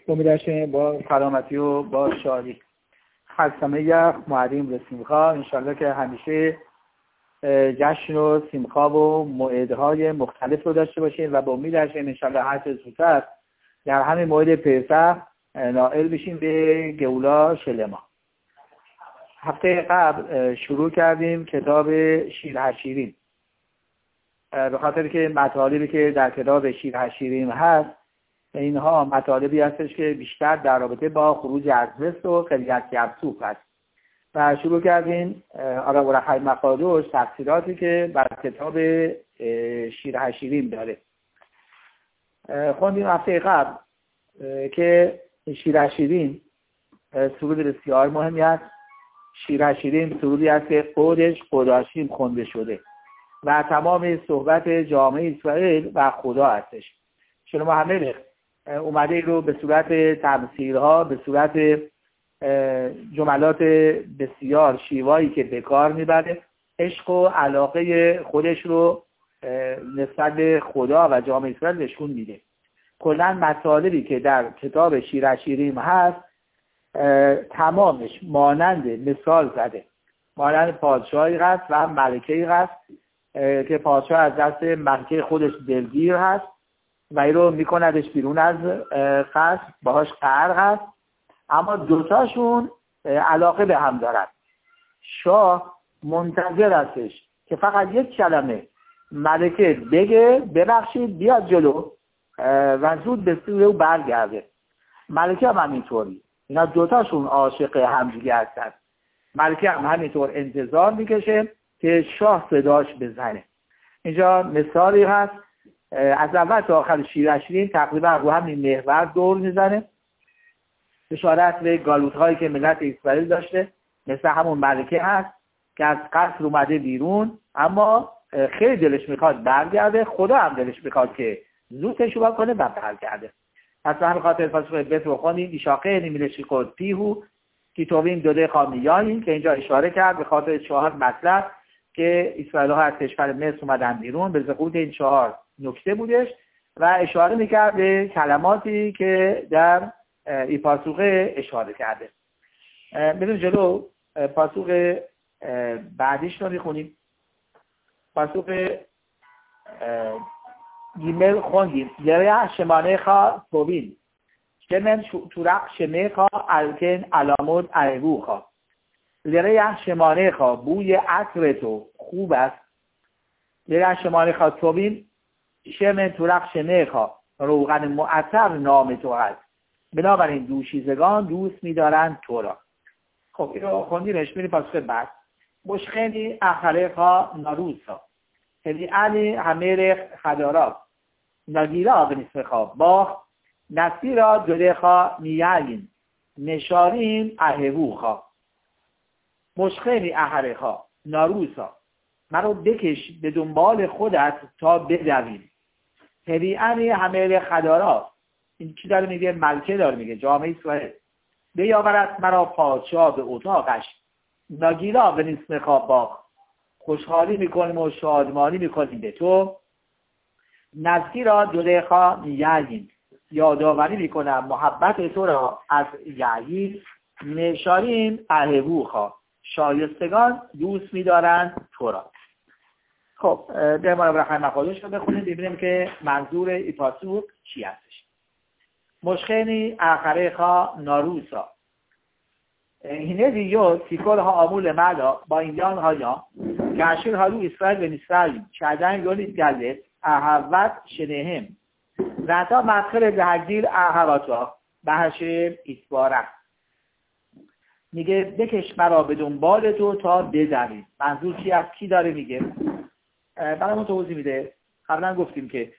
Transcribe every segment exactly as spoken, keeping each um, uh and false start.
امیدوارم با سلامتی و با شادی. خلصمه یخ معدیم رسیمخواه انشالله که همیشه جشن و سیمخواه و موعدهای مختلف رو داشته باشیم و با امید هستیم انشالله هر چه زودتر در همین موعد پسح نائل بشیم به گولا شلما. هفته قبل شروع کردیم کتاب شیر شیرین، به خاطر که مطالبی که در کتاب شیر شیرین هست اینها مطالبی هستش که بیشتر در رابطه با خروج از مصر و خلیت یبسوف هست و شروع کردیم آقا برخای مقادوش تفسیراتی که بر کتاب شیر شیرین داره. خوندیم هفته قبل که شیر شیرین سرود بسیار مهمی است. شیر شیرین سرودی است که خودش خداشیم خونده شده و تمام صحبت جامعه اسرائیل و خدا هستش. شلومو هملخ اومده ای رو به صورت تمثیل‌ها، به صورت جملات بسیار شیوایی که به کار میبره عشق و علاقه خودش رو نسبت به خدا و جامعه اسرائیل نشون میده. کلاً مطالبی که در کتاب شیر شیرین هست تمامش مانند مثال زده، مانند پادشاهی هست و ملکه‌ای هست که پادشاه از دست ملکه خودش دلگیر هست و این رو میکندش بیرون از قصر، باهاش قهر هست، اما دوتاشون علاقه به هم دارن. شاه منتظر هستش که فقط یک کلمه ملکه بگه ببخشید بیاد جلو و زود به سوی او برگرده. ملکه هم همینطوری، اینا دوتاشون عاشق همدیگه هستن. ملکه هم همینطور انتظار میکشه که شاه صداش بزنه. اینجا مثالی هست از اول تا آخر شیر شیرین تقریبا رو همین محور دور میزنه، اشارت به گالوت هایی که ملت اسرائیل داشته، مثل همون ملکه هست که از قصر اومده بیرون اما خیلی دلش میخواد برگرده، خدا هم دلش میخواد که زود تشوبه کنه و برگرده. پس به همین خاطر پاسخ بهت رو خوندیم ایشاقه نمیلشی خود پیهو که تویم دوده خامیایی که اینجا اشاره کرد به خاطر چهار مطلب که اسرائیل ها از کشور مصر اومدن بیرون. به ضبط این چهار نکته بودش و اشاره میکرد به کلماتی که در این پاسوقه اشاره کرده. بریم جلو، پاسوق بعدیش رو میخونیم. پاسوق گیمل خوندیم لره شمانه خواه توبین شمن تورق شمه خواه الکن علامود عربو خواه. لره شمانه خواه بوی عطر تو خوب است. لره شمانه خواه توبین شمن تورق شمه خواه روغن معطر نام تو هست، بنابراین دوشیزگان دوست می‌دارند تو را. خب این رو خوندیمش. میریم پاسخ بعد. مشخنی اخرخا ناروسا هلی علی همرخ خدارا نگیرا بنسخا باخ نسیرا دلخا میالین نشارین اهوخا. مشخنی اخرخا ناروسا مرا بکش به دنبال خودت تا بدویم. هلی علی همرخ خدارا، این چی داره میگه؟ ملکه داره میگه، جامعه اسرائیل. بیاورد مرا پادشاه به اتاقش نگیرا به نسم خواب خوشحالی میکنیم و شادمانی میکنیم به تو. نزدی را دلخا میگیم یادآوری میکنم محبت تو را از یعیل. نشارین اهبوخا شایستگان دوست میدارند تو را. خب به ما برخای مقادش رو بخونیم ببینیم که منظور ای پاسوق چی هستش. مشخنی اخرخا ناروسا هینه دیو تیکل ها آمول ملا با ایندیان ها یا گشیر هالو اسرائیل و نسرائیل چهدن یونی گلت احوت شنهم زنتا مدخل به هگدیل احواتا بهشم ایتباره. میگه بکش مرا به دنبال تو تا بدویم. منظور چی از کی داره میگه؟ برامون توضیح میده. قبلا گفتیم که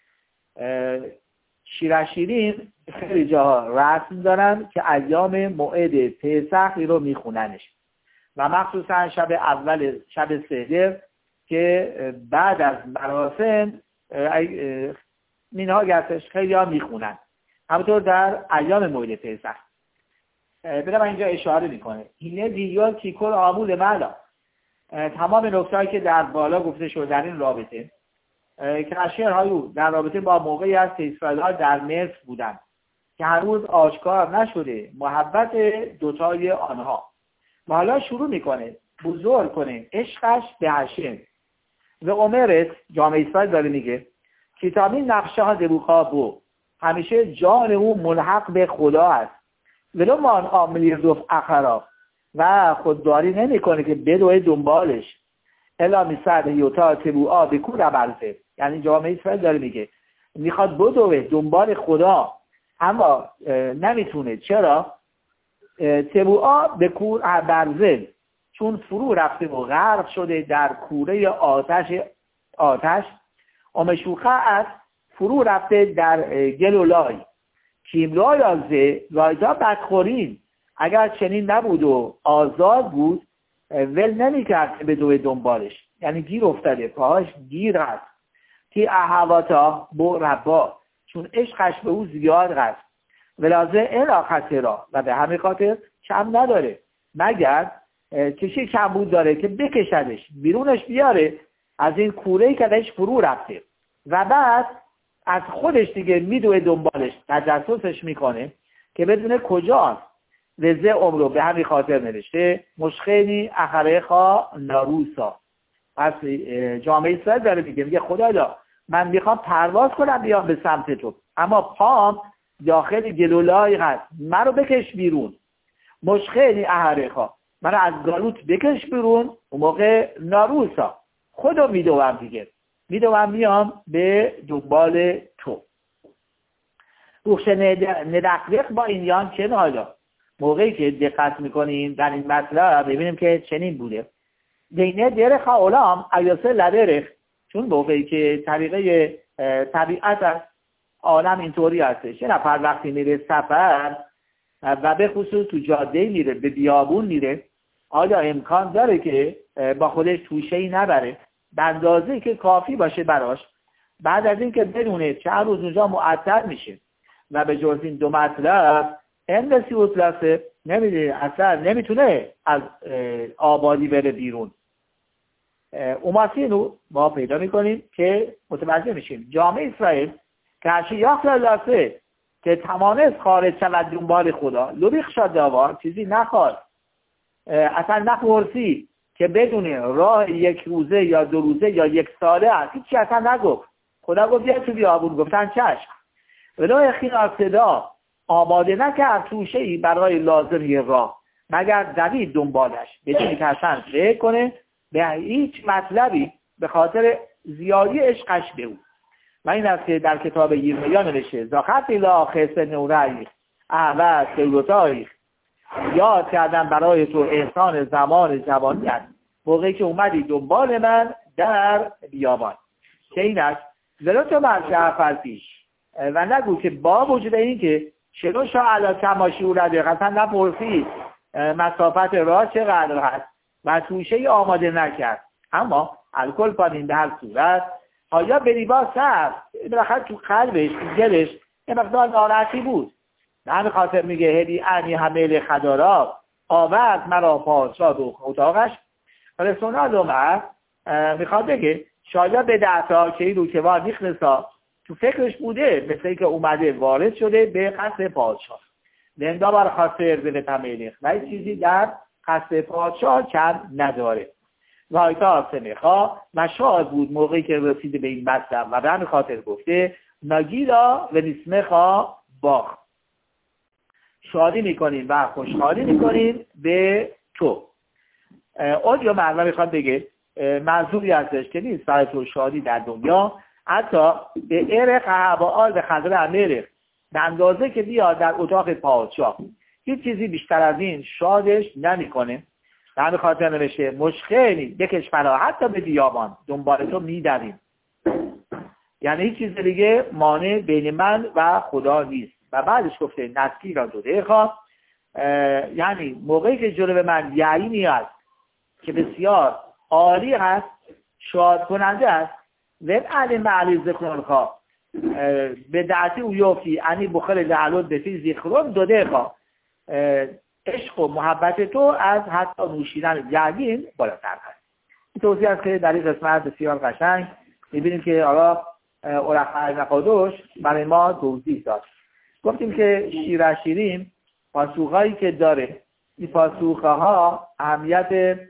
شیر شیرین خیلی جاها رسم دارن که ایام موعد پسح رو میخوننش و مخصوصا شب اول شب سحر که بعد از مراسم منهاج هستش خیلی ها میخونن، همونطور در ایام موعد پسح. برم اینجا اشاره میکنه اینه دیگر کیکل آمول ملا، تمام نکته‌ای که در بالا گفته شده در این رابطه که اشیر هایو در رابطه با موقعی است که اسرائیل ها در مصر بودن که هنوز آشکار نشده محبت دوتای آنها. و حالا شروع میکنه بزرگ کنه عشقش به هشم و عمرت. جامعه اسرائیل داره میگه کتابی نقشه ها دبوخا بو، همیشه جان او ملحق به خدا است. ولو مان عاملی رفت اخرا، و خودداری نمی کنه که بدوه دنبالش. الا میسد یوتا تبوعا بکور برزه. یعنی جامعه اسرائیل داره میگه میخواد بدوه دنبال خدا اما نمیتونه. چرا؟ تبوعا بکور برزه، چون فرو رفته و غرق شده در کوره آتش آتش امشوخه است، فرو رفته در گل و لای. کیمرا یازه رایتا بدخورین، اگر چنین نبود و آزاد بود ول نمی کرد به دو دنبالش. یعنی گیر افتاده، پاهاش گیر هست. که احواتا بو ربا، چون عشقش به او زیاد هست. ولازه الا خسرا، و به همین خاطر کم نداره مگر چشی کم بود داره که بکشدش بیرونش بیاره از این کوره‌ای که درش فرو رفته. و بعد از خودش دیگه میدوه دنبالش، تجسسش میکنه که بدونه کجاست. وزه عمرو، به همین خاطر نوشته مشخینی اخرخا ناروسا. پس جامعه اسرائیل داره میگه میگه خدایا من میخوام پرواز کنم بیام به سمت تو، اما پام داخل گلولای هست، منو بکش بیرون. مشخینی اخرخا، منو از گالوت بکش بیرون. اون موقع ناروسا خودو میدوم دیگه، میدوم میام به دنبال تو. روخش ندقیق با این یان چه حالا موقعی که دقت میکنیم در این مطلب ببینیم که چنین بوده. دینه درخ اولام ایاسه لدرخ، چون موقعی که طریقه طبیعت است عالم اینطوری هستش. یه نفر وقتی میره سفر و به خصوص تو جاده میره، به بیابون میره، آیا امکان داره که با خودش توشه‌ای نبره به اندازه‌ای که کافی باشه براش؟ بعد از این که بدونه چند روز اونجا معطل میشه و به جز این دو مطلب اندسی اطلاسه نمیده، اصلا نمیتونه از آبادی بره بیرون. اوماسینو ما پیدا میکنیم که متوجه میشیم جامعه اسرائیل که هرچی یاخل لاسه که تمانست خارج شود دنبال خدا لبیخ شد داوار، چیزی نخواد، اصلا نپرسی که بدونه راه یک روزه یا دو روزه یا یک ساله هست، هیچی اصلا نگفت. خدا گفت بیا تو بیابون، گفتن چشم. ولو خیال صدا آماده نکرد توشه‌ای برای لازمی راه مگر دوید دنبالش، بدونی که اصلا فکر کنه به هیچ مطلبی به خاطر زیادی عشقش به او. و این است که در کتاب یرمیا نوشته زاخت الا خسر نورایخ احوز سیروتایخ، یاد کردم برای تو احسان زمان جوانیت موقعی که اومدی دنبال من در بیابان. که این است ولو تو مرجع فرزیش، و نگو که با وجود این که چلو شا علا کماشی او رده قصلا نپرسید مسافت راه چقدر هست و توشه آماده نکرد، اما الکل پانین به هر صورت آیا به لیباس هست بلخط تو قلبش تو دلش یه مقدار ناراحتی بود. به همین خاطر میگه هدی انی حمیل خدارا آورد مرا پادشاه و اتاقش. رسونا دومه میخواد بگه شاید به دعتا که این رو که وار نیخنسا تو فکرش بوده، مثل که اومده وارد شده به قصد پادشاه. لندا بر خاصر به تمیلیخ و این چیزی در قصد پادشاه کم نداره. و هایتا سمخا و شاد بود موقعی که رسیده به این مطلب و به همین خاطر گفته نگیلا و نسمخا باخ، شادی میکنیم و خوشحالی میکنیم به تو. اون یا معنی میخواد بگه منظوری ازش که نیست برای تو شادی در دنیا، حتی به ارق هوال به خضر امیرق، به اندازه که بیاد در اتاق پادشاه هیچ چیزی بیشتر از این شادش نمیکنه. به همین خاطر نوشته مشخیلی بکش پناه حتی به بیابان دنبال تو میدویم. یعنی هیچ چیز دیگه مانع بین من و خدا نیست. و بعدش گفته نسکی را دوده خواه، یعنی موقعی که جلو من یعینی هست که بسیار عالی هست، شاد کننده است، وید علی معلی ذکران خواه به دعتی او یوفی انی بخل لعلود بفی ذکران دوده خواه، عشق و محبت تو از حتی نوشیدن یعین بالاتر هست. این توضیح است که در این قسمت بسیار قشنگ میبینیم که آقا اورخای نقادوش برای ما توضیح داد. گفتیم که شیرشیرین پاسوخهایی که داره، این پاسوخه ها اهمیت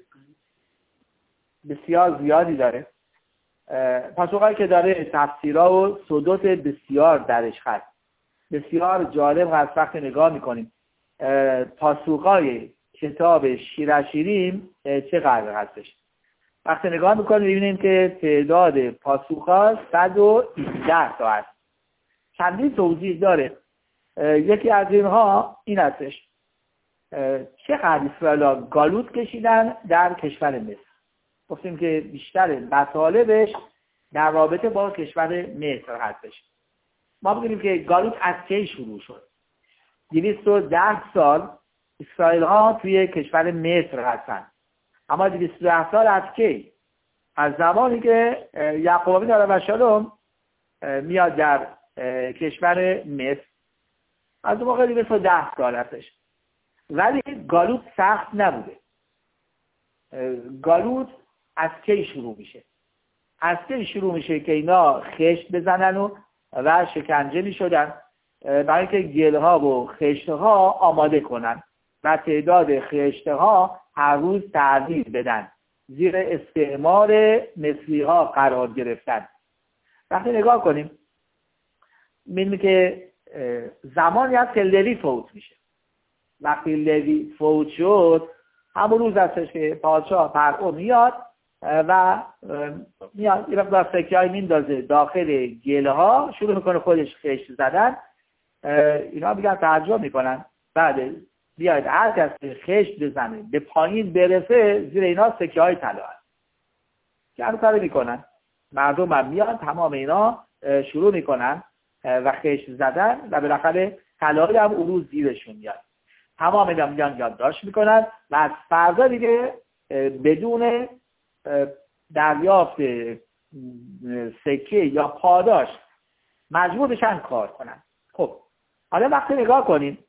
بسیار زیادی داره. پاسوخهایی که داره تفسیرها و سدوت بسیار درش هست. بسیار جالب هست وقتی نگاه میکنیم پاسوخهای کتاب شیرشیرین چقدر هستش. وقتی نگاه میکنیم میبینیم که تعداد پاسوخها صد و هجده تا هست. چندین توضیح داره. یکی از اینها این هستش چقدر اسرائیل گالوت کشیدن در کشور مصر. گفتیم که بیشتر مطالبش در رابطه با کشور مصر هستش. ما بگیم که گالوت از کی شروع شد؟ دویست و ده سال اسرائیل ها توی کشور مصر هستن. اما دویست و ده سال از کی؟ از زمانی که یعقوب بن علیه السلام میاد در کشور مصر، از اون موقع دویست و ده سال هستش. ولی گالوت سخت نبوده. گالوت از کی شروع میشه؟ از کی شروع میشه که اینا خشت بزنن و و شکنجه میشدن برای که گلها و خشتها آماده کنن و تعداد خشتها هر روز تغییر بدن، زیر استعمار مصری ها قرار گرفتن. وقتی نگاه کنیم می‌بینیم که زمانی هست که لوی فوت میشه. وقتی لوی فوت شد همون روز هستش که پادشاه فرعون میاد و میاد یه وقت سکه‌ای میندازه داخل گله ها، شروع میکنه خودش خشت زدن. اینا میگن تعجب میکنن بعد بیاید هر کس خشت بزنه به پایین برسه زیر اینا سکه های طلا هست که هر کاری میکنن. مردم هم میاد تمام اینا شروع میکنن و خشت زدن و بالاخره طلایی هم اون روز زیرشون میاد. تمام اینا میان یادداشت میکنن و از فردا دیگه بدون دریافت سکه یا پاداش مجبور بشن کار کنن. خب حالا وقتی نگاه کنیم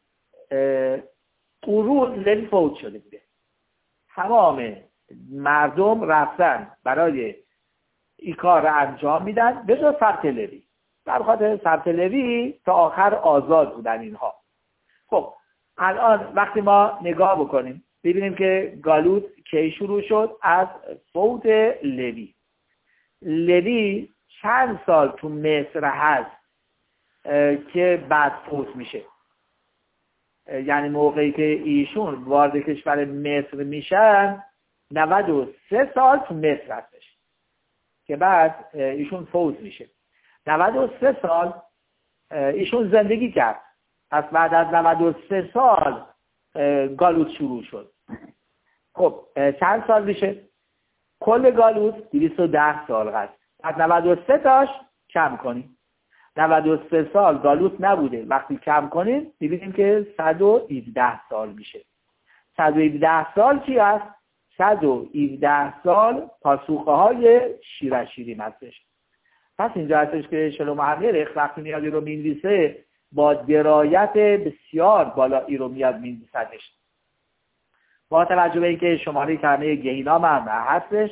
اون روز لوی فوت شده بوده. تمام مردم رفتن برای این کار را انجام میدن به جز سبط لوی. در خاطر سبط لوی تا آخر آزاد بودن اینها. خب الان وقتی ما نگاه بکنیم ببینیم که گالوت کی شروع شد؟ از فوت لوی. لوی چند سال تو مصر هست که بعد فوت میشه؟ یعنی موقعی که ایشون وارد کشور مصر میشن نود و سه سال تو مصر هستش که بعد ایشون فوت میشه. نود و سه سال ایشون زندگی کرد. پس بعد از نود و سه سال گالوت شروع شد. خب چند سال میشه؟ کل گالوت دویست و ده سال هست. از نود و سه تاش کم کنیم. نود و سه سال گالوت نبوده. وقتی کم کنیم می‌بینیم که صد و هفده سال میشه. صد و هفده سال چی هست؟ صد و هفده سال پاسوخه های شیرشیرین هستش. پس اینجا هستش که شلوم امیرخ وقتی میاد رو می‌نویسه با درایت بسیار بالایی رو میاد می‌نویسدش. با توجه به اینکه شماره کلمه گهینام هم هستش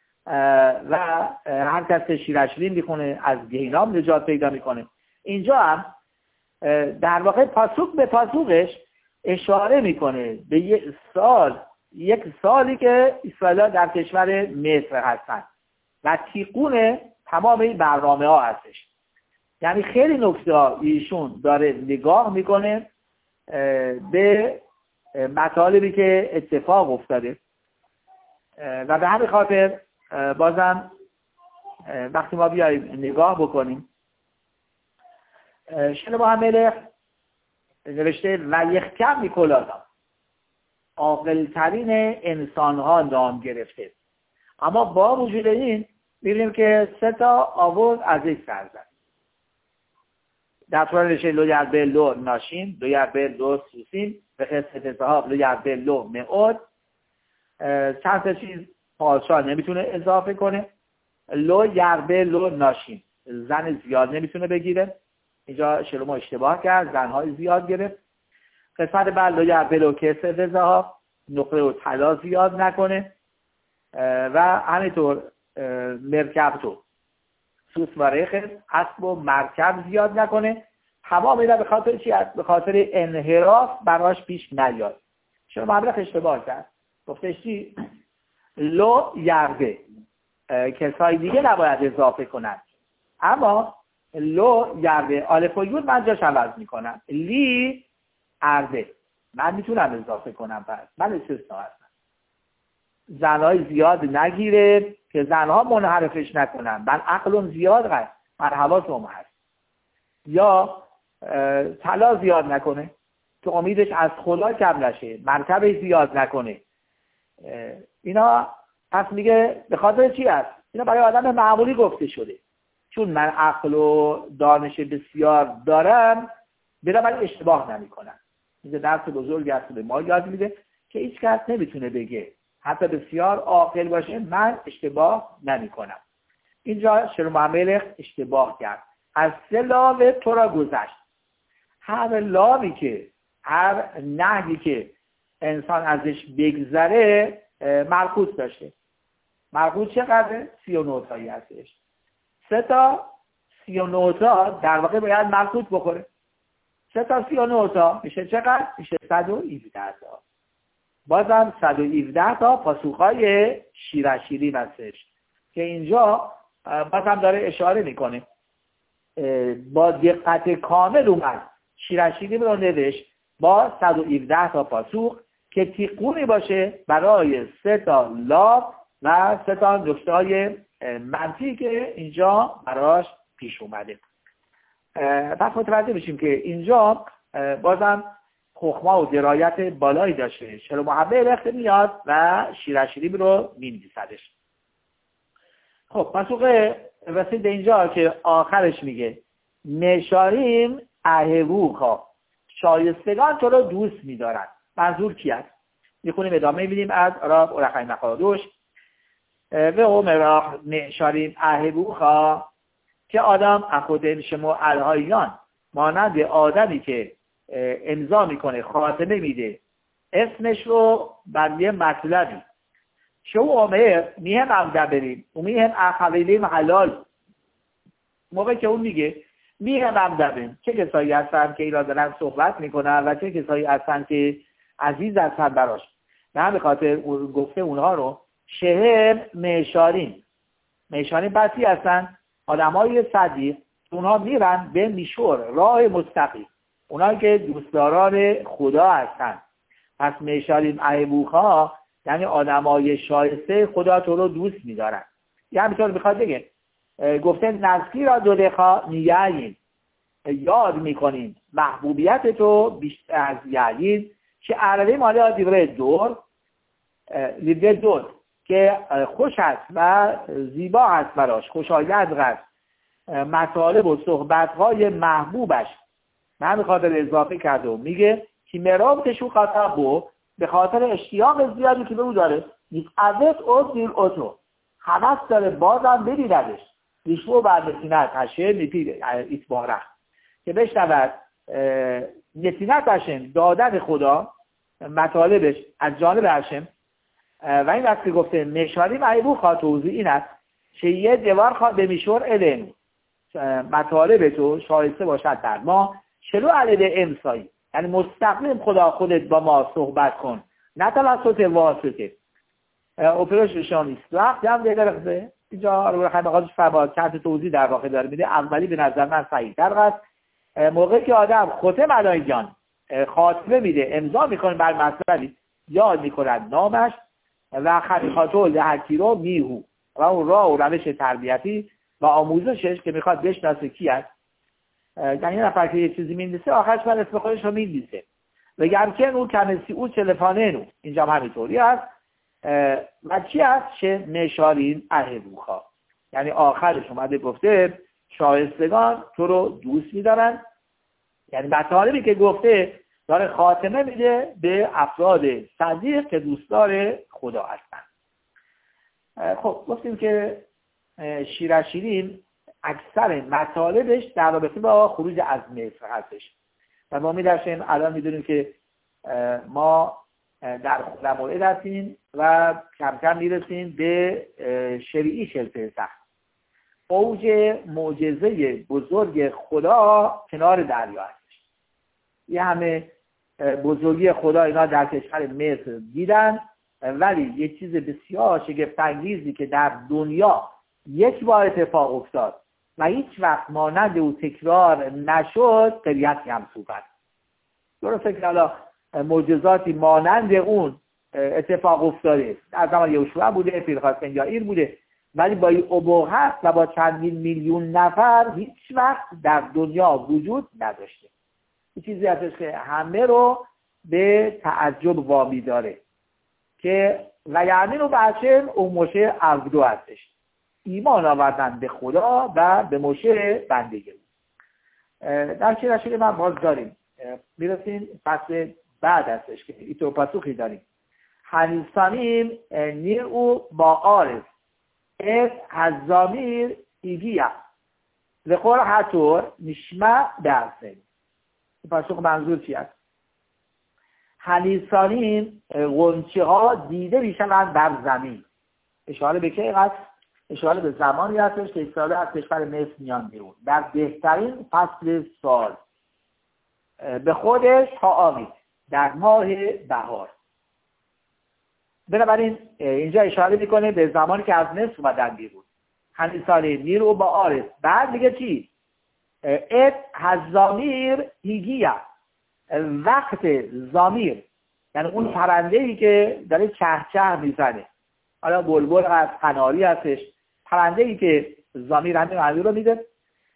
و هر کس شیرشیرین میخونه از گهینام نجات پیدا میکنه. اینجا هم در واقع پاسوخ به پاسوخش اشاره میکنه به یک سال یک سالی که اسرائیل در کشور مصر هستن و تیقون تمام این برنامه ها هستش. یعنی خیلی نکته ها ایشون داره نگاه میکنه به مطالبی که اتفاق افتاده و به همین خاطر بازم وقتی ما بیاییم نگاه بکنیم شلوم امیرخ نوشته و یخکم نیکولادا عاقل‌ترین انسان ها نام گرفته. اما با وجود این می‌بینیم که سه تا آورد از یک سرزد. در طور نوشته لو یربه لو ناشین، لو یربه لو سوسین، به قصه زهاب لو یربه لو معود. چند تا چیز پادشاه نمیتونه اضافه کنه. لو یربه لو ناشین، زن زیاد نمیتونه بگیره. اینجا شلوم اشتباه کرد، زنهای زیاد گرفت. قسمت بعد لو یربه لو کسه زهاب، نقره و طلا زیاد نکنه و همینطور مرکب تو سوس و رخص، اسب و مرکب زیاد نکنه تمام اینا به خاطر چی است؟ به خاطر انحراف براش پیش نیاد. شما مبلغ اشتباه کرد، گفتش چی؟ لو یرده، کسای دیگه نباید اضافه کنن، اما لو یرده الف و یود من جاش عوض میکنم، لی ارده من میتونم اضافه کنم، پس من استثنا هستم. زنهای زیاد نگیره که زنها منحرفش نکنن، من عقلم زیاد هست، من حواسم هست، یا طلا زیاد نکنه تو امیدش از خدا کم نشه، مرتبه زیاد نکنه. اینا پس میگه به خاطر چی است؟ اینا برای آدم معمولی گفته شده، چون من عقل و دانش بسیار دارم بنابراین اشتباه نمی کنم. میگه درس بزرگی است به ما یاد میده که هیچ کس نمیتونه بگه حتی بسیار عاقل باشه من اشتباه نمی کنم. اینجا شلوماملخ اشتباه کرد، از سه لاو تو را گذشت. هر لاوی که هر نهی که انسان ازش بگذره ملکوت داشته. ملکوت چقدره؟ سی و نه تایی هستش. سه تا سی و نه تا در واقع باید ملکوت بخوره. سه تا سی و نه تا میشه چقدر؟ میشه صد و هفده تا. بازم صد و هفده تا پاسخهای شیرشیرین هستش که اینجا بازم داره اشاره میکنه. با دقت کامل اومد شیرشیرین رو نوشت با صد و هفده تا پاسخ که تیقونی باشه برای سه تا لاو و سه تا نکته‌های منفی که اینجا براش پیش اومده. پس متوجه بشیم که اینجا بازم خخما و درایت بالایی داشته. شلوماملخ میاد و شیرشیرین رو می‌نویسدش. خب پاسخ رسید اینجا که آخرش میگه مشاریم اهوخا، شایستگان تو رو دوست می‌دارن. منظور کی است؟ میخونیم ادامه میدیم از راب اورخای مخادوش و اومراخ مشاریم اهوخا که آدم اخودن شما الهایان، مانند آدمی که امضا میکنه خاتمه میده اسمش رو بر یه مطلبی شو عمر میهم عمده بریم و میهم اخویلیم حلال. موقع که اون میگه میهم عمده بریم، چه کسایی هستن که اینا دارن صحبت میکنن و چه کسایی هستن که عزیز هستن براش، نه به خاطر گفته اونها رو شهر میشارین. میشارین بسی هستن آدمای صدیق، اونها میرن به میشور راه مستقیم، اونها که دوستداران خدا هستن. پس میشارین اهوخا یعنی آدمای شایسته خدا تو رو دوست میدارن. یه همینطور میخواد بگه گفته نزکی را دو دخا نیایین، یاد میکنین محبوبیت تو بیشتر از یعین که عربی مالی دیوره دور لیده دور که خوش است و زیبا است براش، خوشایند است مطالب و صحبتهای محبوبش. من به خاطر اضافه کرده و میگه که مرابطشو خطب و به خاطر اشتیاق زیادی که به او داره یک عدد او دیر اوتو حوث داره بازم ببیندش ریشو بر نسینت هشه نیپید ایتباره که بشنود نسینت هشم دادن خدا مطالبش از جانب هشم. و این وقتی گفته مشاریم اهوخا توضیح این است که یه دیوار خواه به میشور علم مطالب تو شایسته باشد در ما شلو علیه امسایی، یعنی مستقیم خدا خودت با ما صحبت کن نه توسط واسطه. اپریشن است وقتی هم دیگه رخصه اینجا رو خیلی مقادش فرماد چند توضیح در واقع داره میده. اولی به نظر من صحیح در است موقعی که آدم خاتم علای جان خاتمه میده امضا میکنه بر مطلبی یاد میکنن نامش و خطیخاتو لحکی رو میهو و اون راه و روش تربیتی و آموزشش که میخواد بشناسه کی است. یعنی یه نفر که یه چیزی می‌نویسه آخرش من اسم خودش رو می‌نویسه و گرچه اون کنسی او تلفانه نو اینجا هم همینطوری است. و چی است که مشارین اهوخا یعنی آخرش اومده گفته شایستگان تو رو دوست می‌دارن، یعنی مطالبی که گفته داره خاتمه میده به افراد صدیق که دوستدار خدا هستن. خب گفتیم که شیرشیرین اکثر مطالبش در رابطه با خروج از مصر هستش و ما می‌داشتیم الان می‌دونیم که ما در خلموعد هستیم و کم کم میرسیم به شریعی شلپه سخت. اوج معجزه بزرگ خدا کنار دریا هستش. یه همه بزرگی خدا اینا در کشور مصر دیدن، ولی یه چیز بسیار شگفت‌انگیزی که در دنیا یک بار اتفاق افتاد و هیچ وقت مانند او تکرار نشد، قریت یمسوفت. درسته که حالا معجزاتی مانند اون اتفاق افتاده، در زمان یهوشع بوده، پینحاس بن یائیر بوده، ولی با این ابهت و با چندین میلیون نفر هیچ وقت در دنیا وجود نداشته. این چیزی هستش که همه رو به تعجب وامی داره که و یعنی رو بچه اون موشه عبدو هستش، ایمان آوردن به خدا و به موشه بندگی. در چه رشید من باز داریم میرسیم پس بعد هستش که ایتو پاسوخی داریم. هنیسانیم نیر او با آرز از هزامیر ایگیه لخور حتور نشمه درسه. پاسوخ منظور چی هست؟ هنیسانیم غنچه ها دیده میشن در زمین. اشاره به که هست؟ اشاره به زمانی هستش که اسرائیل از کشور مصر میان بیرون در بهترین فصل سال، به خودش تا آمید در ماه بهار. بنابراین اینجا اشاره میکنه به زمانی که از مصر اومدن بیرون. هنیسانیم نیر او با آرز. بعد میگه چی؟ ات هزامیر هیگیه، وقت زامیر، یعنی اون پرنده‌ای که داره چه چه میزنه. حالا بلبل از قناری هستش، پرنده‌ای که زامیر همین معنی رو میده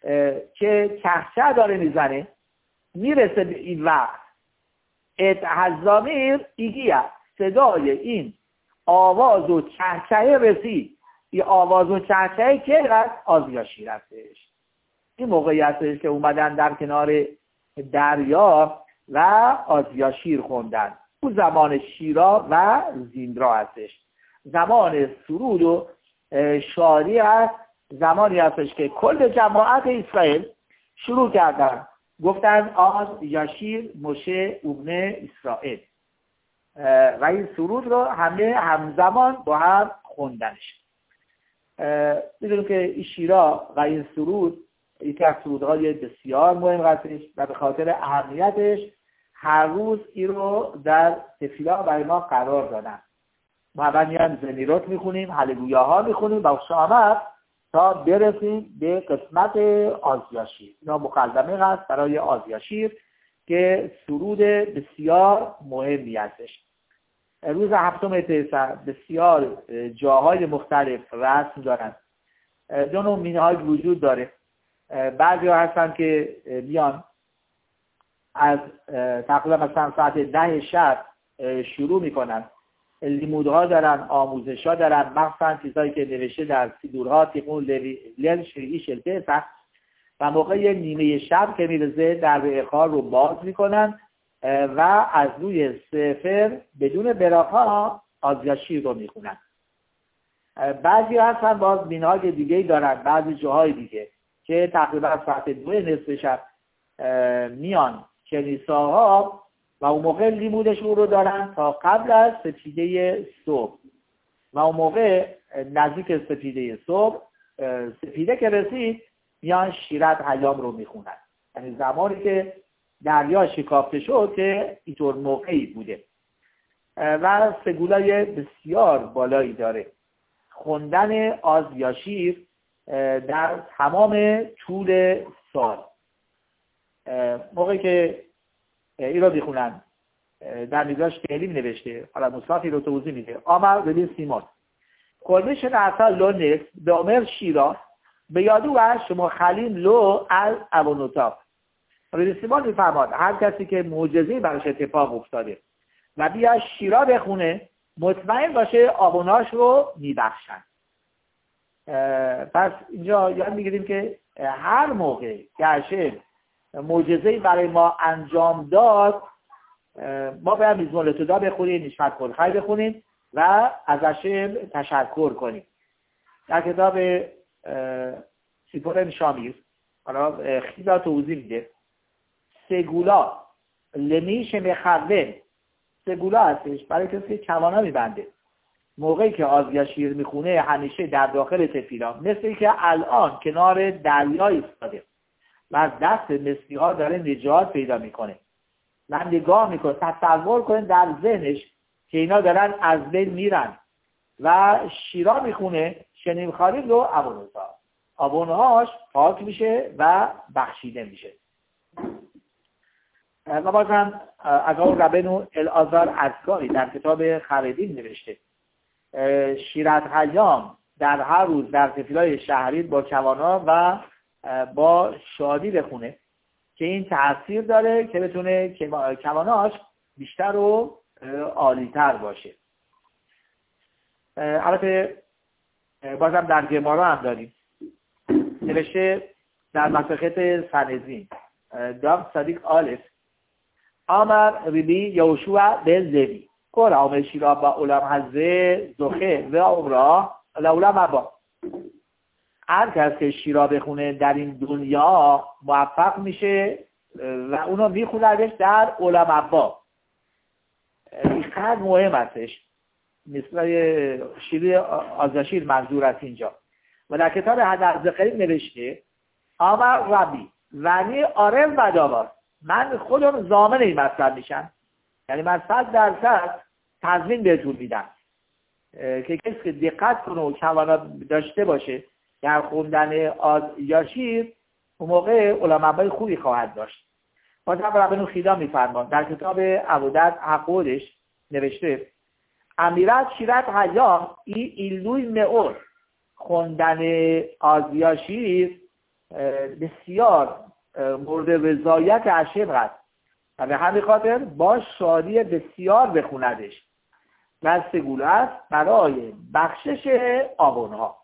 که چه چه داره میزنه، میرسه به این وقت. ات هزامیر ایگیه، صدای این آواز و چهچه رسید. این آواز و چهچه که از آزیاشیر هستش. این موقعی هستش که اومدن در کنار دریا و آزیاشیر خوندن. اون زمان شیرا و زیندرا هستش. زمان سرود و شادی هست. زمانی هستش که کل جماعت اسرائیل شروع کردن گفتن آز یاشیر مشه ابن اسرائیل و این سرود رو همه همزمان با هم خوندنش. میدونیم که این شیرا و این سرود یکی از سرودهای بسیار مهم هستش و به خاطر اهمیتش هر روز این رو در تفیلا برای ما قرار دادن. ما اول میان زمیرات میخونیم، هللویاها میخونیم و شامت تا برسیم به قسمت آزیاشیر. اینا مقدمه هست برای آزیاشیر که سرود بسیار مهمی هستش. روز هفتم تیسر بسیار جاهای مختلف رسم دارن. دو نوع مینه‌های وجود داره. بعضی ها هستن که بیان از تقریبا مثلا ساعت ده شب شروع میکنن، لیمودها دارن، آموزشها دارن، مثلا چیزایی که نوشته در سیدورها تیقون لیل شریعی شلته هست و موقع نیمه شب که میرزه در اخار رو باز میکنن و از روی سفر بدون براقا آزیاشیر رو میخونن. بعضی هستن باز مینه‌های دیگه دارن، بعضی جاهای دیگه که تقریبا ساعت دو نصف شب میان کنیساها و اون موقع لیمودشون رو دارن تا قبل از سپیده صبح و اون موقع نزدیک سپیده صبح سپیده که رسید میان شیرت حیام رو میخونن. یعنی زمانی که دریا شکافته شد که اینطور موقعی بوده و سگولای بسیار بالایی داره. خوندن آزیاشیر در تمام طول سال. موقعی که این رو میخونن در میدراش کلیم نوشته، حالا مصطفی رو توضیح میده. آمر ببین سیمون کلمش نعتا لو نکس به عمر شیرا به یادو و شما خلیم لو از اوانوتا. ببین سیمون میفرماد هر کسی که معجزه‌ای براش اتفاق افتاده و بیا شیرا بخونه مطمئن باشه آبوناش رو میبخشن. پس اینجا یاد میگیریم که هر موقع که هشم معجزه‌ای برای ما انجام داد ما باید میزمون لتودا بخونیم، نشمت کل خیر بخونیم و از هشم تشکر کنیم. در کتاب سیپور شامیر حالا خیلی توضیح میده سگولا لمیش مخوون، سگولا هستش برای کسی که کمانا میبنده. موقعی که آزیا شیر میخونه همیشه در داخل تفیلا، مثل اینکه الان کنار دریا ایستاده و از دست مصری ها داره نجات پیدا میکنه. من نگاه میکنه، تصور کنه در ذهنش که اینا دارن از بین میرن و شیرا میخونه شنیم خالیل رو ابونوزا، ابونهاش پاک میشه و بخشیده میشه. و بازم اگه ربنو الازار ازگاری در کتاب خردین نوشته شیرت حیام در هر روز در تفیلای شهرید با کوانا و با شادی بخونه که این تأثیر داره که بتونه کواناش بیشتر و عالی‌تر باشه. البته بازم در گمارا هم داریم نوشته در مساخت سنزین داف صدیق آلف آمر ریبی یوشوع به زوی کل آمر شیرا با علم حزه زخه و عمره لولم عبا. هر کس که شیرا بخونه در این دنیا موفق میشه و اونو میخونردش در علم عبا. این خیلی مهم هستش، مثل شیر آزاشیر منظور است اینجا. و در کتاب حضرت زخرین نوشته آمر ربی ونی آرم و داوار، من خودم ضامن این مطلب میشم، یعنی من صد درصد تضمین بهتون میدم که کسی که دقت کنه و کوانا داشته باشه در خوندن آز یا شیر اون موقع علمای خوبی خواهد داشت. باز هم ربنو خیدا میفرمان در کتاب عبودت حقودش نوشته امیرت شیرت حیام ای ایلوی مئور، خوندن آز یا شیر بسیار مورد رضایت عشق است و به همین خاطر با شادی بسیار بخوندش و سگول است برای بخشش آبونها.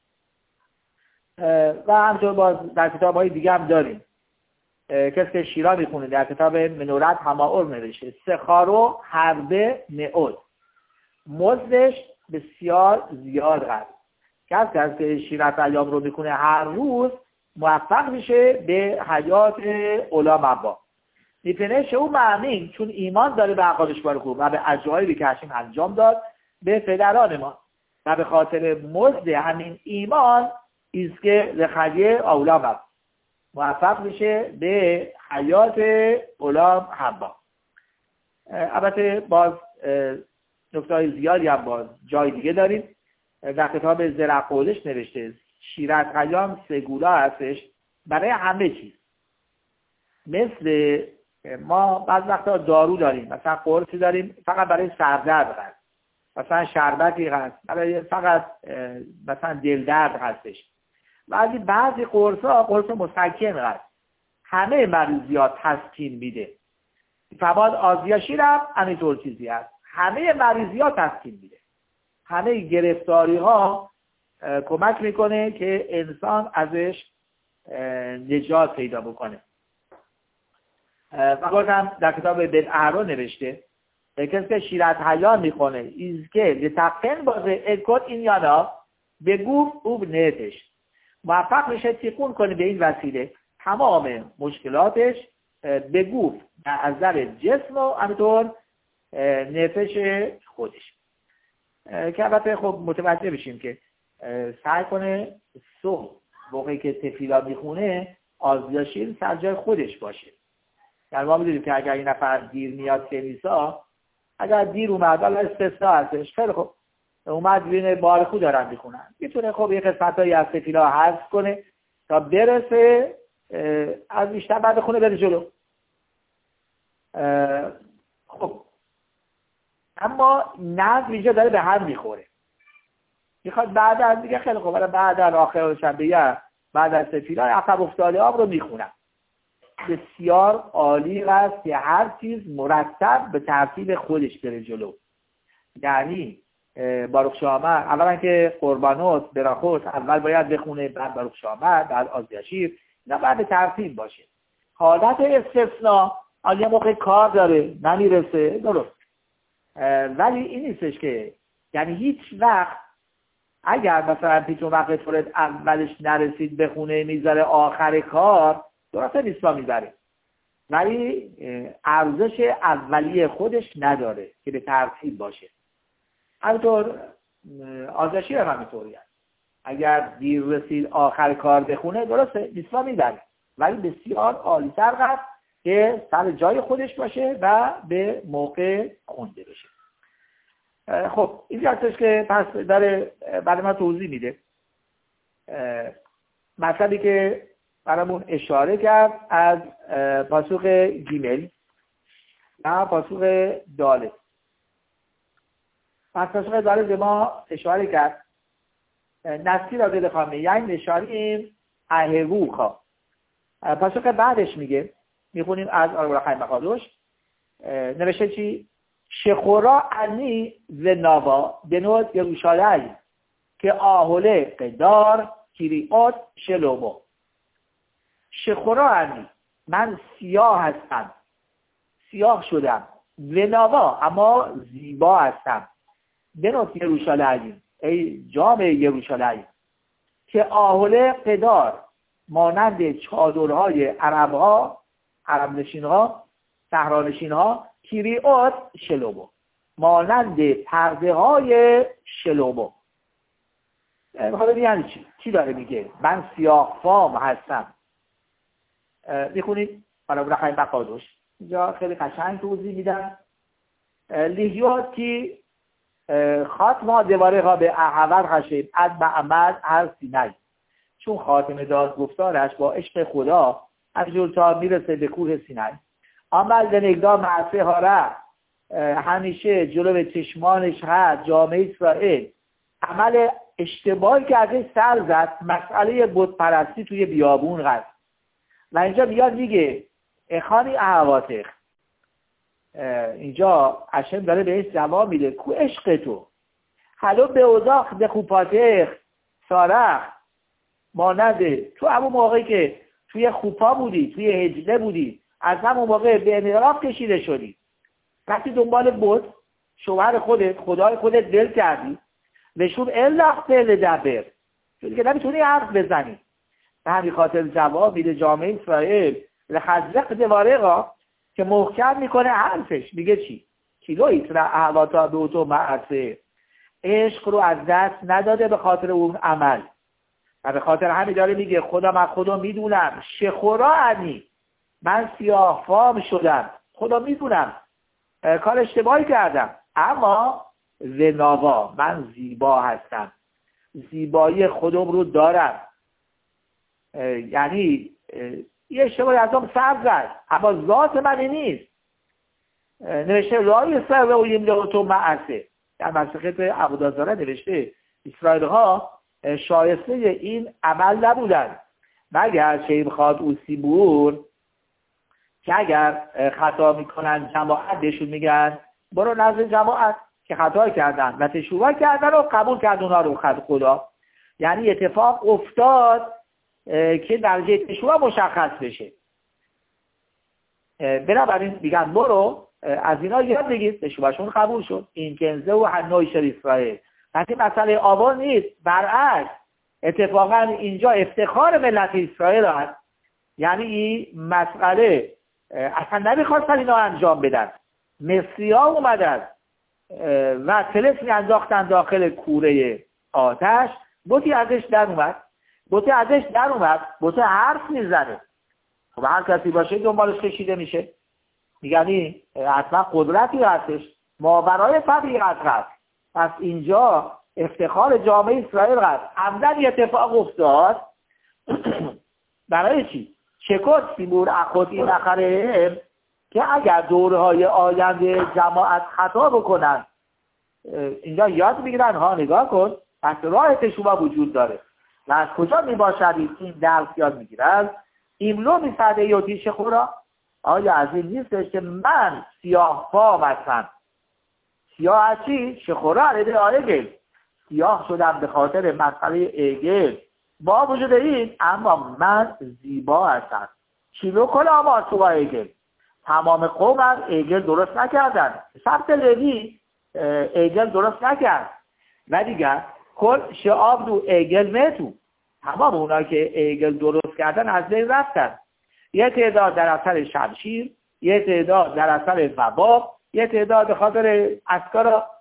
و همچنین باز در کتاب های دیگه هم داریم کسی که شیرا میخونه در کتاب منورت هماور نوشته سخارو حربه نعود، مزدش بسیار زیاد است. کسی که شیرت ایام رو میکنه هر روز موفق میشه به حیات علام عبا. میپنه شو معنی چون ایمان داره به عقادش بارکو و به اجرایی که هشیم انجام داد به پدران ما و به خاطر مزد همین ایمان ایست که لخیه علام عبا موفق میشه به حیات علام عبا. البته باز نکته‌های زیادی هم باز جای دیگه داریم. در کتاب زرقودش نوشته شیرت حیام سگولا هستش برای همه چیز. مثل ما بعض وقتا دارو داریم، مثلا قرصی داریم فقط برای سردرد هست، مثلا شربتی هست برای فقط مثلا دل درد هستش. بعضی بعضی قرصا قرص مسکن هست، همه مریضیات تسکین میده. فباد آزیا شیرم همینطور چیزی هست، همه مریضیات تسکین میده، همه گرفتاری ها کمک میکنه که انسان ازش نجات پیدا بکنه. و بازم در کتاب بدعرا نوشته کسی که شیرت حیام میکنه ایزکه لتقن بازه اکد این یانا بگوف او بنیتش، موفق میشه تیقون کنه به این وسیله تمام مشکلاتش بگوف در نظر جسم و همینطور نفش خودش. که البته خب متوجه بشیم که سعی کنه صبح موقعی که تفیلا میخونه آزیا شیر سر جای خودش باشه. یعنی ما میدونیم که اگر این نفر دیر میاد کنیسا، اگر دیر اومد حالا استثناء هستش، خیلی خب اومد ببینه بار خود دارن میخونن، میتونه خب یه قسمتایی از تفیلا حذف کنه تا برسه از بیشتر بعد خونه بره جلو. خب اما نظم اینجا داره به هم میخوره، میخواد بعد از دیگه خیلی خب بعد از آخر شنبه بعد از تفیلا عقب افتاده آب رو میخونن. بسیار عالی است که هر چیز مرتب به ترتیب خودش بره جلو. یعنی باروخ شامر اولا که قربانوت براخوت اول باید بخونه، بعد باروخ شامر، بعد آزیا شیر، نه بعد ترتیب باشه. حالت استثناء آیا موقع کار داره نمیرسه درست، ولی این نیستش که یعنی هیچ وقت اگر مثلا پیچ و وقت فرد اولش نرسید بخونه میذاره آخر کار درسته نیستا میبره، ولی ارزش اولیه خودش نداره که به ترتیب باشه. همینطور آزاشی هم همینطوری هست. اگر دیر رسید آخر کار بخونه درسته میسوا میبره، ولی بسیار عالی تر هست که سر جای خودش باشه و به موقع خونده بشه. خب این هستش که پس داره برای ما توضیح میده مطلبی که برامون اشاره کرد از پاسخ گیمل و پاسخ داله. پس پاسخ داله به ما اشاره کرد نسکی را دل خامه یعنی نشاریم اهوو خواه. پاسخ بعدش میگه میخونیم از آرگولا خیلی مخادوش نوشته چی؟ شخورا انی زنابا بنود یروشالای که آهوله قدار کیریات شلومو. شخورا انی من سیاه هستم، سیاه شدم، وناوا اما زیبا هستم، بنود یروشالای ای جامعه یروشالای که آهوله قدار مانند چادرهای عربها، عرب نشینها، صحرانشینها، کیریات شلومو مانند پرده های شلومو. میخواد یعنی چی؟ چی داره میگه؟ من سیاه فام هستم. میخونید برای رخای مقادوش اینجا خیلی قشنگ توضیح میدن. لیهیات کی خاتمه دواره ها به احول خشید از معمد هر سینای، چون خاتمه داد گفتارش با عشق خدا از جلتا میرسه به کوه سینای. عمل دنگدا معصه ها را همیشه جلو چشمانش هست. جامعه اسرائیل عمل اشتباهی که ازش سر زد مسئله بت پرستی توی بیابون هست و اینجا میاد میگه اخانی احواتخ. اینجا هشم داره بهش جواب میده کو عشق تو حالا به اوزاخ به خوپاتخ سارخ مانده تو همون موقعی که توی خوپا بودی، توی هجله بودی، از همون موقع به انحراف کشیده شدی، وقتی دنبال بت شوهر خودت خدای خودت دل کردی نشون الاخ دل دبر چون که نمیتونی حرف بزنی. به همین خاطر جواب میده جامعه اسرائیل لخزق دوارقا که محکم میکنه حرفش. میگه چی؟ کیلویت را احواتا به تو معرفه عشق رو از دست نداده به خاطر اون عمل و به خاطر همین داره میگه خدا من خدا میدونم شخورا انی من سیاه فام شدم، خدا میدونم کار اشتباهی کردم، اما زناوا من زیبا هستم، زیبایی خودم رو دارم. یعنی یه اشتباهی از هم سر زد اما ذات من نیست. نوشته رای سر و یمله تو معرفه در مسخط عبودازاره نوشته اسرائیل ها شایسته این عمل نبودن مگر شیب خواد او سیبور که اگر خطا میکنن جماعت بهشون میگن برو نزد جماعت که خطا کردن و تشویق کردن و قبول کرد اونا رو خد خدا. یعنی اتفاق افتاد که درجه تشویق مشخص بشه. بنابراین میگن برو از اینا یاد بگیر، تشویقشون قبول شد. این کنزه و هنوی شر اسرائیل وقتی مسئله آبان نیست، برعکس اتفاقا اینجا افتخار ملت اسرائیل هست. یعنی این مسئله اصلا نمیخواستن اینا انجام بدن، مصری ها اومدن و تلسمی انداختن داخل کوره آتش، بوتی ازش در اومد بوتی ازش در اومد بوتی حرف میزنه. خب هر کسی باشه دنبالش کشیده میشه. میگنی حتما قدرتی هستش ماورای طبیعت هست. پس اینجا افتخار جامعه اسرائیل هست. عمدن اتفاق افتاد برای چی؟ شکر سیمور اخوتی نخره که اگر دورهای آینده جماعت خطا بکنن اینجا یاد میگیرن ها نگاه کن پس راه تشویق وجود داره. و از کجا میباشد این درس یاد میگیرن؟ ایملو میسعده یوتی شخورا آیا از این نیستش که من سیاه فام هستم. سیاه چی؟ شخورا علیده آیگل سیاه شدم به خاطر مسئله ایگل. با وجود این اما من زیبا هستم. چیلو کل آمار تو با ایگل تمام قوم هم ایگل درست نکردن. سبت لوی ایگل درست نکرد و دیگر کل شعاب دو ایگل متو تمام اونایی که ایگل درست کردن از بین رفتن. یه تعداد در اثر شمشیر، یه تعداد در اثر وبا، یه تعداد به خاطر اسکار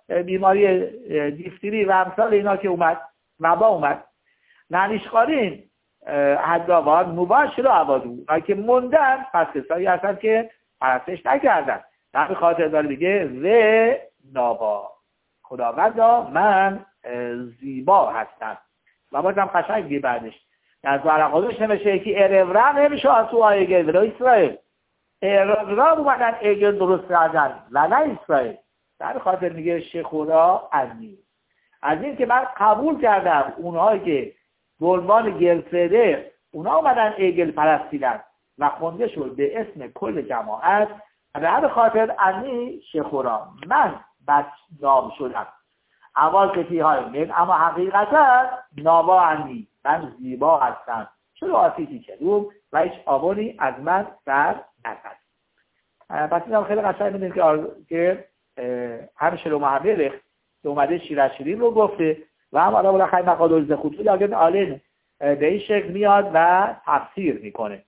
بیماری دیفتری و امثال اینا که اومد، وبا اومد، ننیشخوارین حداوان مباشر و عبادو، اونایی که موندن پس کسایی هستن که پرستش نکردن. در خاطر داره میگه و نابا، خداوندا من زیبا هستم. و بازم قشنگی بعدش در ورقادش نمیشه که ارورم نمیشه از تو آیگل ولی اسرائیل ارورم اومدن ایگل درست کردن و نه اسرائیل. در خاطر میگه شخورا انی، از این که من قبول کردم اونهایی که به عنوان گلفره اونا اومدن ایگل پرستیدن و خونده شد به اسم کل جماعت، در خاطر انی شخورا من بس نام شدم اول کتی های من، اما حقیقتا نابا انی من زیبا هستم چرا آسیتی کردم و هیچ آبانی از من سر نکرد. پس این هم خیلی قشنگ میدونیم که که هم شلو محمد که اومده شیرشیرین رو گفته و هم آلا بلا خیلی مقادر زخوتو لاغن آلین به این شکل میاد و تفسیر میکنه.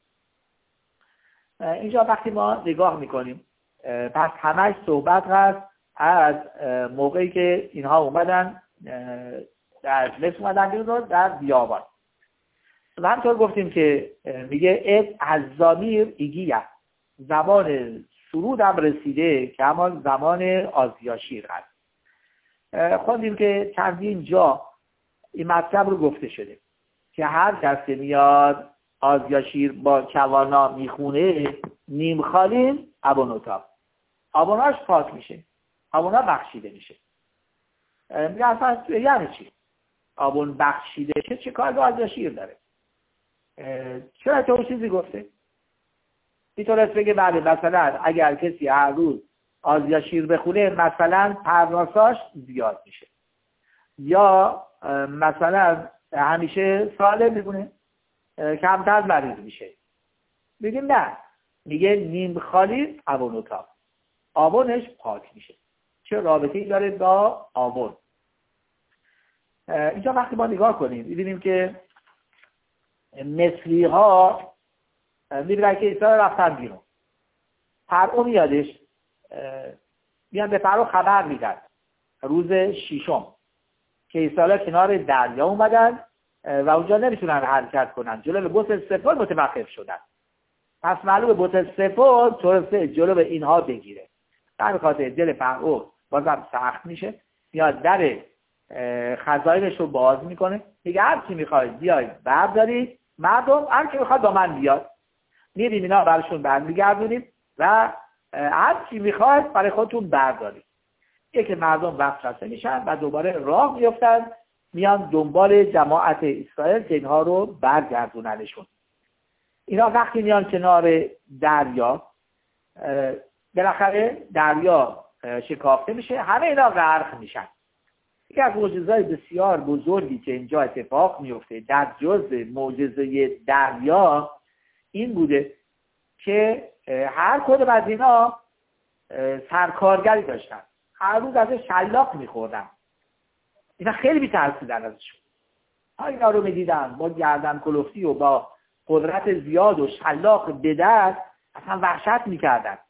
اینجا وقتی ما نگاه میکنیم پس همش صحبت هست از موقعی که اینها اومدن در مصر اومدن بیرون در بیابان و همطور گفتیم که میگه اد از زمیر ایگیه، زمان سرودم رسیده که همان زمان آزیاشیر هست. خوندیم که چندین جا این مطلب رو گفته شده که هر کس که میاد آزیاشیر با کوانا میخونه نیم خالین ابونوتا، ابوناش پاک میشه، ابونا بخشیده میشه. میگه اصلا یعنی چی؟ ابون بخشیده چه چه کار با آزیاشیر داره؟ چرا تو چیزی گفته؟ میتونست بگه بله مثلا اگر کسی هر روز آزیاشیر بخونه مثلا پرناساش زیاد میشه، یا مثلا همیشه سالم میگونه کمتر مریض میشه. میگیم نه، میگه نیم خالی ابونوتا، آبونش پاک میشه. چه رابطه‌ای داره با آبون؟ اینجا وقتی ما نگاه کنیم میبینیم که مصری ها میبینن که عیسی رفتن بیرون، فرعون میادش، میان به فرعون خبر میدن روز ششم که عیسی کنار دریا اومدن و اونجا نمیتونن حرکت کنن، جلو بت سفر متوقف شدن. پس معلومه بت سفر تونسته جلو اینها بگیره. در خاطر دل فرعون بازم سخت میشه، میاد در خزائنش رو باز میکنه، میگه هر چی میخواید بیاید بردارید، مردم هر کی میخواد با من بیاد، میریم اینا براشون برمیگردونیم و هر چی میخواد برای خودتون بردارید. یک مردم وسوسه میشن و دوباره راه میفتن میان دنبال جماعت اسرائیل که اینها رو برگردوننشون. اینا وقتی میان کنار دریا، بالاخره دریا شکافته میشه، همه اینا غرق میشن. یکی از معجزه‌های بسیار بزرگی که اینجا اتفاق میفته در جزء معجزه دریا این بوده که هر کدوم از اینا سرکارگری داشتن، هر روز ازش شلاق میخوردن. اینا خیلی بی‌ترسیدن ازشون. اینا رو میدیدن با گردن کلفتی و با قدرت زیاد و شلاق به دست اصلا وحشت میکردن.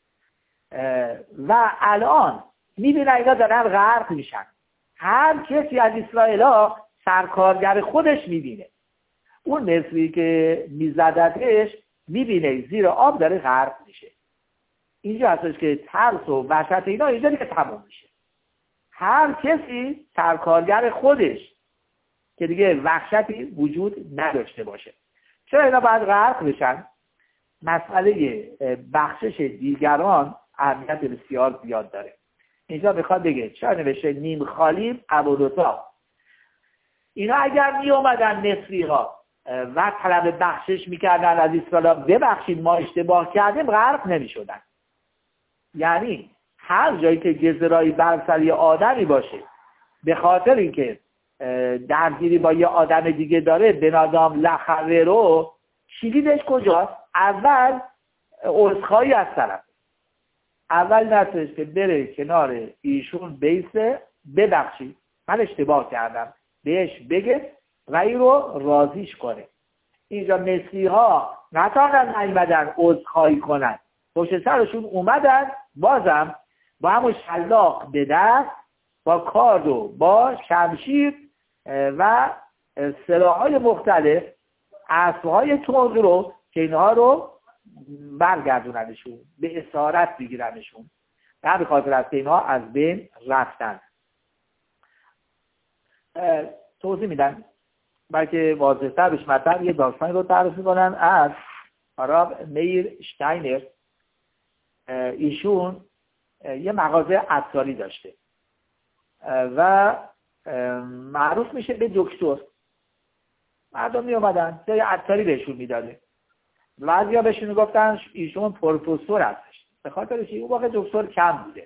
و الان میبینن اینا دارن غرق میشن. هر کسی از اسرائیلا سرکارگر خودش میبینه. اون مصری که میزدتش میبینه زیر آب داره غرق میشه. اینجا هستش که ترس و وحشت اینا اینجا دیگه تموم میشه. هر کسی سرکارگر خودش که دیگه وحشتی وجود نداشته باشه. چرا اینا باید غرق بشن؟ مسئله بخشش دیگران اهمیت بسیار زیاد داره. اینجا بخواد بگه چرا نوشته نیم خالیم ابودوتا. اینا اگر می اومدن مصری ها و طلب بخشش میکردن از اسرائیل، ببخشید ما اشتباه کردیم، غرق نمیشدن. یعنی هر جایی که گزرایی بر سر یه آدمی باشه به خاطر اینکه درگیری با یه آدم دیگه داره، بنادام لخوه رو کلیدش کجاست؟ اول عذرخواهی از طرف، اول نستش که بره کنار ایشون بیسته، ببخشید من اشتباه کردم، بهش بگه و این رو راضیش کنه. اینجا مصری ها نتانن نیمدن عذرخواهی کنن، پشت سرشون اومدن بازم با همون شلاق به دست با کارد و با شمشیر و سلاح‌های مختلف اسب‌های تند رو که اینها رو برگردوننشون، به اسارت بگیرنشون، نه به خاطر است که اینها از بین رفتن. توضیح میدن بلکه واضح‌تر بشه. مثلا یه داستانی رو تعریف کنن از آراب میر شتاینر. ایشون یه مغازه عطاری داشته و معروف میشه به دکتر. مردم می اومدن جای عطاری بهشون میداده. بعضیا بهشون میگفتن ایشون پروفسور هستش، به خاطر چی؟ اون واقع دکتر کم بوده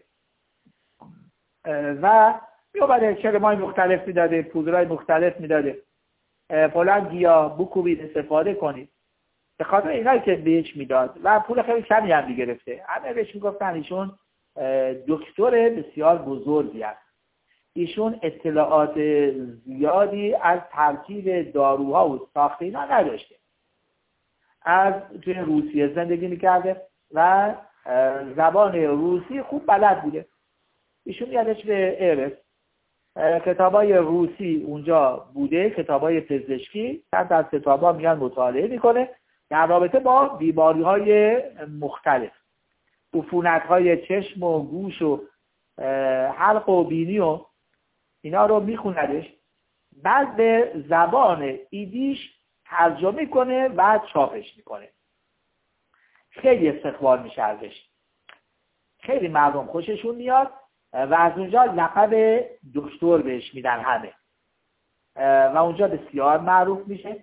و می اومده کرمای مختلف میداده، پودرهای مختلف میداده، فلان گیاه بکوبید استفاده کنید، به خاطر اینایی که بهش میداد و پول خیلی کمی هم میگرفته. همه بهش میگفتن ایشون دکتر بسیار بزرگی است. ایشون اطلاعات زیادی از ترکیب داروها و ساخت اینا نداشته. از توی روسیه زندگی میکرده و زبان روسی خوب بلد بوده. ایشون یادش به ارس کتابای روسی اونجا بوده، کتابای پزشکی، چند از کتابا میان مطالعه میکنه در رابطه با بیماری‌های مختلف، عفونت‌های چشم و گوش و حلق و بینی و اینا رو میخوندش، بعد به زبان ایدیش ترجمه کنه و چاپش میکنه. خیلی استقبال میشه ازش، خیلی مردم خوششون میاد و از اونجا لقب دکتر بهش میدن همه و اونجا بسیار معروف میشه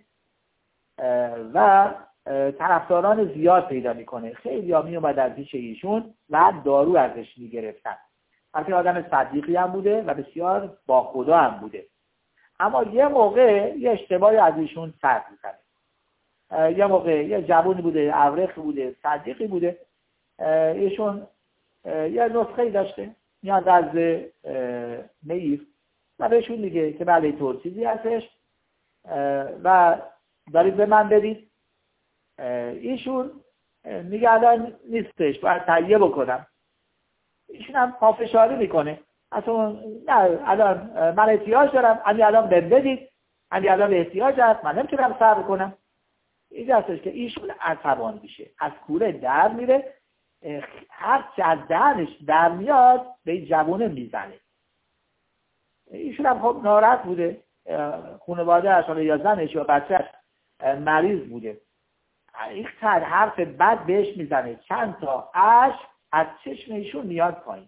و طرفداران زیاد پیدا میکنه. خیلی ها می اومدن پیش ایشون و دارو ازش میگرفتن. البته آدم صدیقی هم بوده و بسیار با خدا هم بوده، اما یه موقع یه اشتباهی از ایشون سر میکنه. یه موقع یه جوونی بوده، ابرخی بوده، صدیقی بوده، ایشون یه نسخه‌ای داشته، میاد از میر و بهشون میگه که بله طور چیزی هستش و دارید به من بدید. ایشون میگه الان نیستش، باید تهیه بکنم. ایشون هم پافشاری میکنه، اصلا نه الان من احتیاج دارم، همین الان بهم بدید، همین الان احتیاج هست، من نمیتونم صبر کنم. اینجا هستش که ایشون عصبانی میشه، از کوره در میره، هر چه از دهنش در میاد به جوونه میزنه. ایشون هم خب ناراحت بوده، خانواده اش یا زنش یا بچه‌اش مریض بوده. این خد حرف بد بهش میزنه، چند تا اش از چشم ایشون میاد پایین.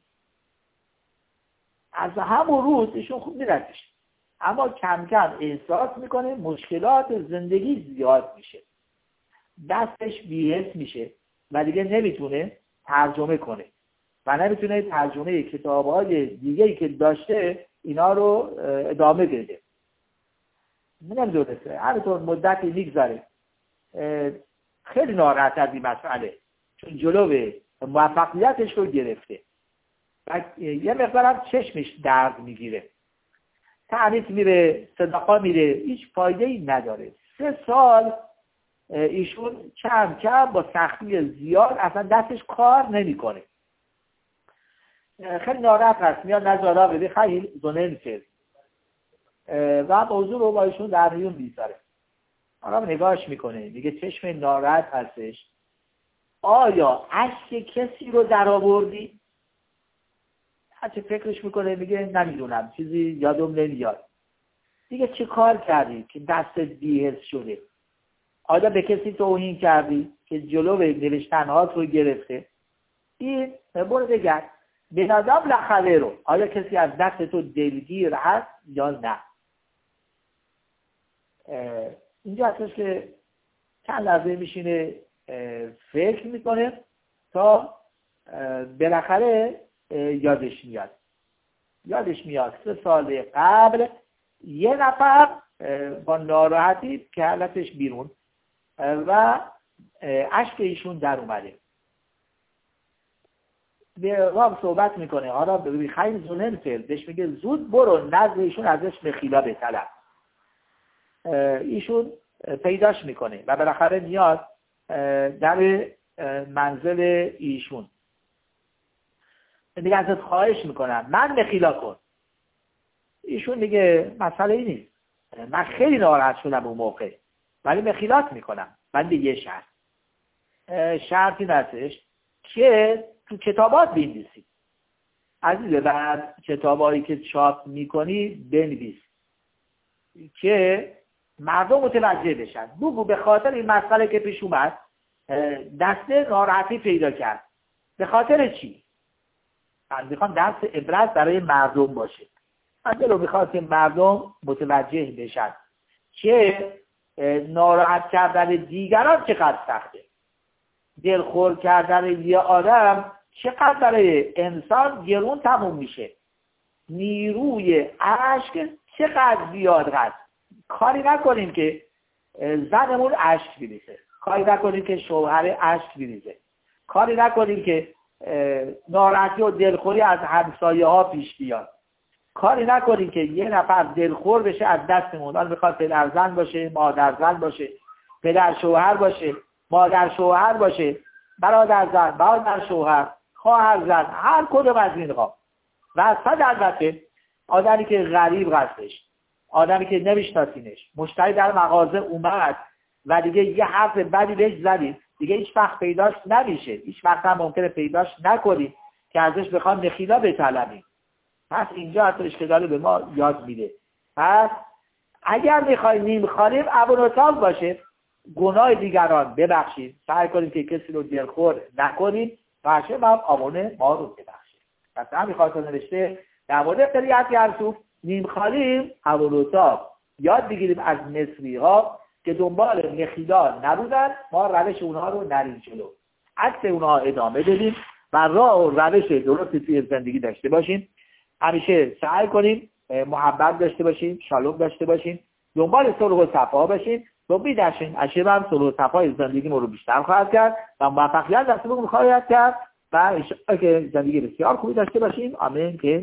از همون روز ایشون خوب میرتش، اما کم کم احساس میکنه مشکلات زندگی زیاد میشه، دستش بی‌حس میشه و دیگه نمیتونه ترجمه کنه و نمیتونه ترجمه کتاب‌های دیگه‌ای که داشته اینا رو ادامه بده. نمیدونسته، همینطور مدتی میگذره. خیلی ناراحت از این مسئله، چون جلو موفقیتش رو گرفته و یه مقدارم چشمش درد میگیره، تعریف میره، صدقا میره، هیچ فایده‌ای نداره. سه سال ایشون کم کم با سختی زیاد اصلا دستش کار نمیکنه. خیلی ناراحت هست، میاد نظارا بده خیلی زنن کرد و موضوع رو با ایشون در میون میذاره. آقا نگاهش میکنه، میگه چشم ناراحت هستش، آیا اشک کسی رو در آوردی؟ هرچه فکرش میکنه میگه نمیدونم، چیزی یادم نمیاد. دیگه چه کار کردی که دستت بی‌حس شده؟ آیا به کسی توهین کردی که جلو نوشتنهات رو گرفته؟ این برو بگرد به نظام لخوه رو، آیا کسی از دست تو دلگیر هست یا نه؟ اینجا هستش که چند لحظه میشینه فکر میکنه تا بالاخره یادش میاد یادش میاد سه سال قبل یه نفر با ناراحتی کردتش بیرون و اشک ایشون در اومده. به راب صحبت میکنه، حالا ببین خیلی زنن فیل بهش میگه زود برو نزد ایشون ازش مخیلا بطلب. ایشون پیداش میکنه و بالاخره میاد در منزل ایشون. میگه ازت خواهش میکنم من مخیلا کن. ایشون دیگه مسئله ای نیست، من خیلی ناراحت شدم اون موقع ولی مخیلات میکنم. من به یه شرط، شرطی هستش که تو کتابات بنویسید. عزیز بعد کتابایی که چاپ میکنی بنویس که مردم متوجه بشن. بگو به خاطر این مسئله که پیش اومد دسته ناراحتی پیدا کرد. به خاطر چی؟ من میخوام درس عبرت برای مردم باشه. من دلو میخواد که مردم متوجه بشن که ناراحت کردن دیگران چقدر سخته. دلخور کردن یه آدم چقدر برای انسان گرون تموم میشه. نیروی اشک چقدر زیاد هست. کاری نکنیم که زنمون اشک بریزه، کاری نکنیم که شوهر اشک بریزه، کاری نکنیم که ناراحتی و دلخوری از همسایه ها پیش بیاد، کاری نکنیم که یه نفر دلخور بشه از دستمون. حالا میخواد پدر زن باشه، مادر زن باشه، پدر شوهر باشه، مادر شوهر باشه، برادر زن، برادر شوهر، خواهر زن، هر کدوم از اینها. و از صد البته آدمی که غریب هستش، آدمی که نمیشناسینش، مشتری در مغازه اومد و دیگه یه حرف بدی بهش زدید، دیگه هیچ وقت پیداش نمیشه، هیچ وقت هم ممکنه پیداش نکنی که ازش بخوام نخیلا بطلبیم. پس اینجا حتی اشتغالی به ما یاد میده. پس اگر میخوای نیم خالیم ابونوتاب باشه، گناه دیگران ببخشید، سعی کنیم که کسی رو دلخور نکنیم و هرچه هم آمونه ما رو ببخشید. پس هم میخواست نوشته در مورد قریت یرسوف نیم خالیم ابونوتاب یاد بگیریم از مصری ها که دنبال نخیلا نبودن، ما روش اونها رو نریم جلو، عکس اونها ادامه بدیم و راه و روش درستی توی زندگی داشته باشیم. همیشه سعی کنیم محبت داشته باشیم، شالوم داشته باشیم، دنبال صلح و صفا باشیم. تو بیدشین اشیاء هم صلح و صفای زندگی ما رو بیشتر خواهد کرد و موفقیت دست بگم خواهد کرد و انشاءالله که زندگی بسیار خوبی داشته باشیم. آمین که